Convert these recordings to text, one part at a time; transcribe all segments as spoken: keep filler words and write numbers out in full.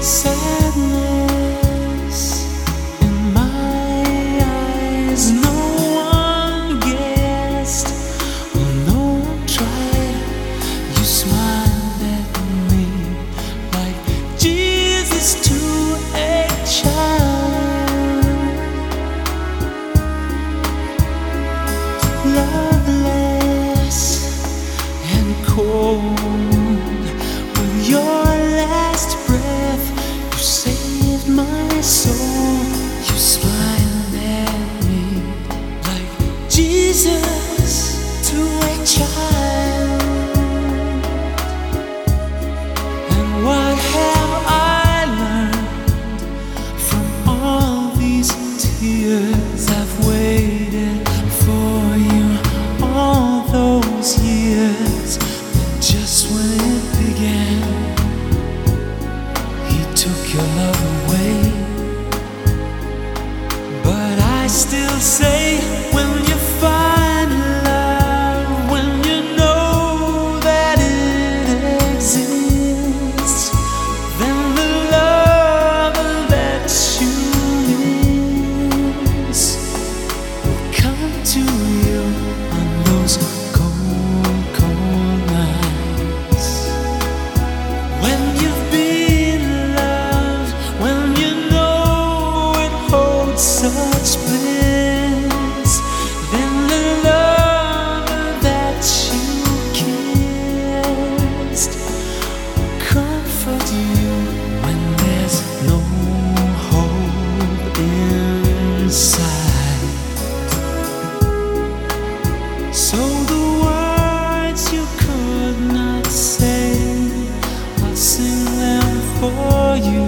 Sadness in my eyes, no one guessed, well, no one tried. You smiled at me like Jesus to a child. Loveless and cold, with your last breath, you saved my soul. You smiled at me like Jesus to a child. And what have I learned from all these tears? I've waited for you all those years, but just when it began, he took your love away. But I still say, when you find love, when you know that it exists, then the love that you miss will come to you on those cold, cold nights. When you've been loved, when you know it holds such bliss, then the love that you kissed will comfort you when there's no hope inside. So the words you could not say, I'll sing them for you.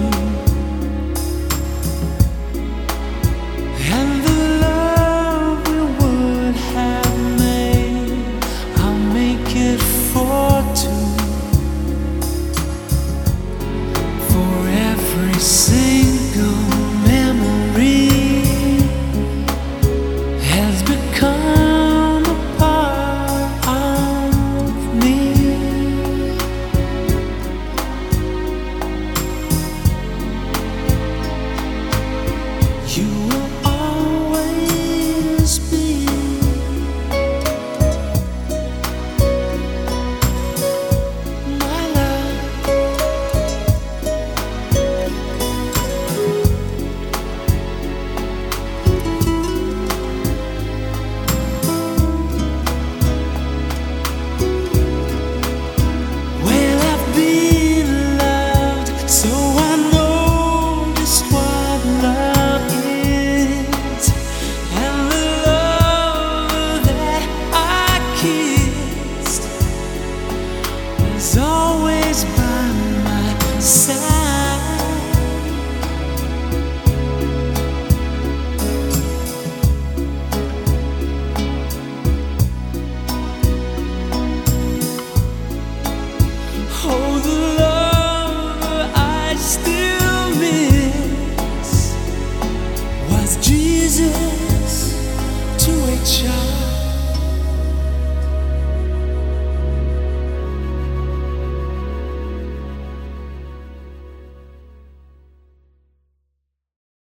And the love we would have made, I'll make it for two. For every single memory has become a part of me. You will always be my love. Well, I've been loved, so I know just what love is. And the love that I kissed is always by my side.